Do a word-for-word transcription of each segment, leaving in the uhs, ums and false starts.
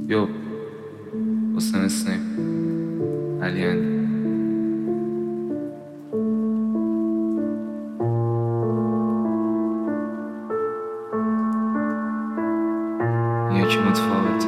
یو حسین اسنیپ علی اندی یکی متفاوت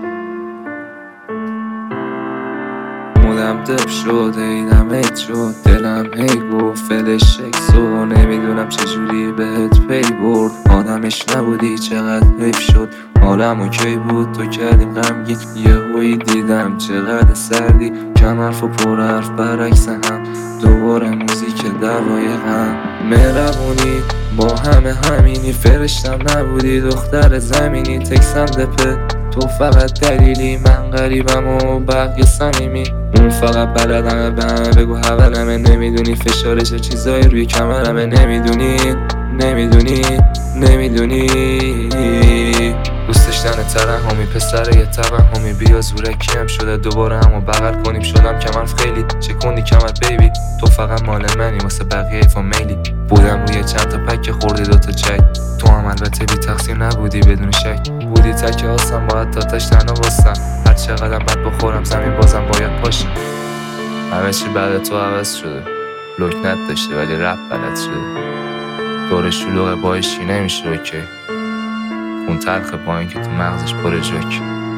مودم دب شد ایدم هیت شد دلم هی گفت فلش اکسو نمیدونم چجوری بهت پی برد آدمش نبودی چقدر حیف شد حالم اوکی بود تو کردی غمگین یه هوی دیدم چقدر سردی کم حرف و پر حرف برعکس هم دوباره موزیک دوای هم مهربونی با همه همینی فرشتم نبودی دختر زمینی تکسم دپه تو فقط دلیلی من غریبم و بقیه صمیمی اون فقط بلدمه به همه بگو حولمه نمیدونی فشارش چیزایی روی کمرمه نمیدونی نمیدونی نمیدونی دوست داشتن ترحمی پسر یه توهمی بیا زورکی هم شده دوباره همو بغل کنیم شدم کمر خیلی چکوندی کمر بیبی تو فقط مال منی واسه بقیه فامیلی بودم روی چند تا پک خوردی دوتا چک تو هم البته بی تقصیر نبودی بدون شک بودی تک آسم باید تا تش تنها واسم هر چقدر بد بخورم زمین بازم باید پاشم همه چی بعد تو عوض شده لکنت داشته ولی رپ بلد شده دور شلوغ بایشی نمیشه اوکی اون تلخ پایین که تو مغزش پر جوک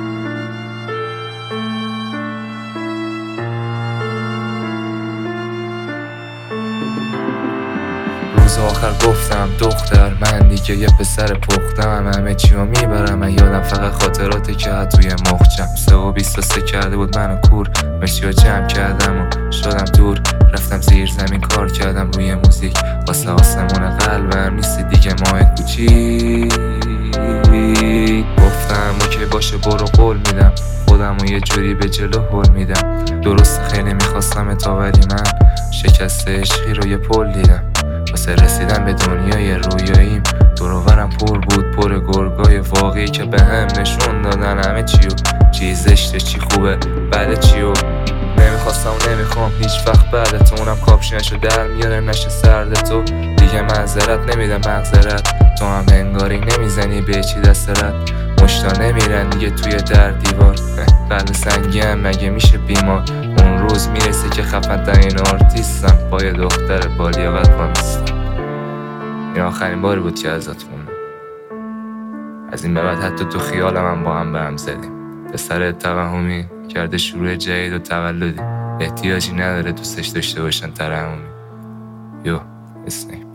روز آخر گفتم دختر من دیگه یه پسر پختم همه چی رو میبرم من یادم فقط خاطراته که توی مخچم سه و بیست و سه کرده بود منو کور مشی رو جمع کردم و شدم دور رفتم زیر زمین کار کردم روی موزیک واسه آسمون قلبم نیستی دیگه ماه کوچیک گفتم اوکی باشه برو قول میدم خودم و یه جوری به جلو هل میدم درست خیلی میخواستم تا ولی من شکست عشقی رو یه پل دیدم واسه رسیدن به دنیای رویاییم دروبرم پر بود پر گرگای واقعی که به هم نشون دادن همه چیو چی زشته چی خوبه بعد چیو نمیخواستم و نمیخوام هیچ وقت بعد تو اونم کاپشنشو در میاره نشه سرد تو دیگه معذرت نمیدم مغزرت تو هم انگاری نمیزنی به چی دسترت مشتا نمیرن دیگه توی در دیوار قلب سنگی هم مگه میشه بیمار اون روز میرسه که خفن ترین آرتیستم با یه دختر با لیاقت وامیستم این آخرین باری بود که ازت موندم از این به بعد حتی تو خیالم هم با هم به هم زدیم پسر توهمی کرده شروع جدید و تولدی احتیاجی نداره دوستش داشته باشن ترحمی یو اسنیپ